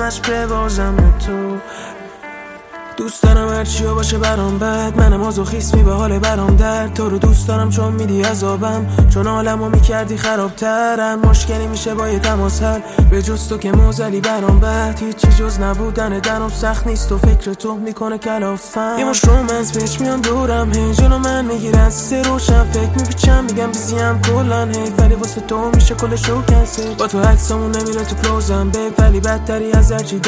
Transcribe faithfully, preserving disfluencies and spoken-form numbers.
همش ببازم به تو. دوست دارم هرچیو باشه برام بد، منم مازوخیسمی به حال برام درد. تو رو دوست دارم چون میدی عذابم، چون عالمو میکردی خرابترم. مشکلی میشه با یه تماس حل، به جز تو که موزلی برام بد. هیچی جز نبودن درم سخت نیست و فکر تو میکنه کلافم. یه مش رومنس پیش میان دورم، هی جلو من میگیرن سه روشم. فکر میپیچم میگم بیزیم کلن هی، ولی واسه تو میشه کل شو کنسل. با تو عکسامون نمیره تو کلوزم بیب، ولی بدتری از هرچی